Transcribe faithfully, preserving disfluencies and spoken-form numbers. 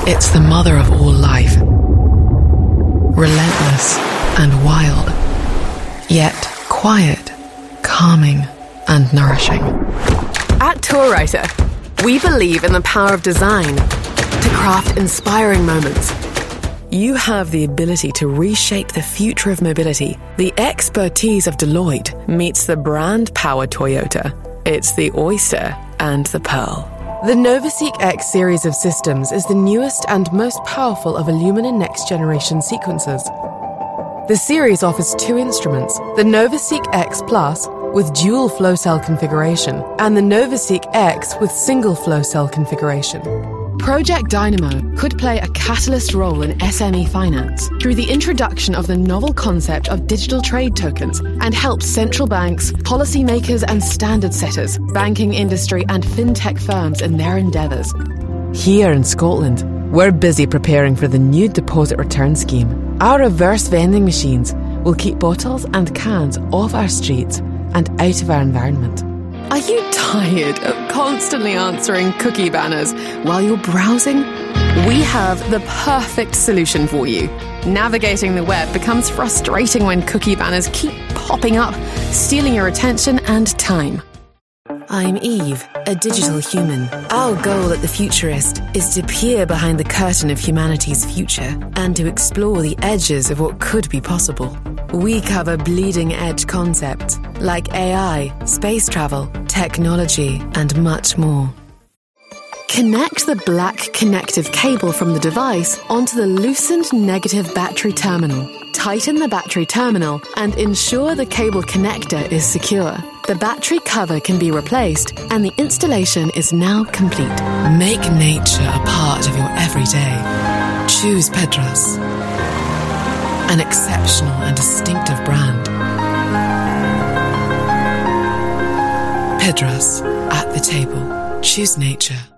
It's the mother of all life. Relentless and wild, yet quiet, calming and nourishing. At Tourwriter, we believe in the power of design to craft inspiring moments. You have the ability to reshape the future of mobility. The expertise of Deloitte meets the brand-powered Toyota. It's the oyster and the pearl. The NovaSeq X series of systems is the newest and most powerful of Illumina next-generation sequencers. The series offers two instruments, the NovaSeq X Plus with dual flow cell configuration and the NovaSeq X with single flow cell configuration. Project Dynamo could play a catalyst role in S M E finance through the introduction of the novel concept of digital trade tokens and help central banks, policymakers and standard setters, banking industry and fintech firms in their endeavours. Here in Scotland, we're busy preparing for the new deposit return scheme. Our reverse vending machines will keep bottles and cans off our streets and out of our environment. Are you tired of constantly answering cookie banners while you're browsing? We have the perfect solution for you. Navigating the web becomes frustrating when cookie banners keep popping up, stealing your attention and time. I'm Eve, a digital human. Our goal at The Futurist is to peer behind the curtain of humanity's future and to explore the edges of what could be possible. We cover bleeding-edge concepts like A I, space travel, technology, and much more. Connect the black connective cable from the device onto the loosened negative battery terminal. Tighten the battery terminal and ensure the cable connector is secure. The battery cover can be replaced and the installation is now complete. Make nature a part of your everyday. Choose Pedros, an exceptional and distinctive brand. Pedros, at the table. Choose nature.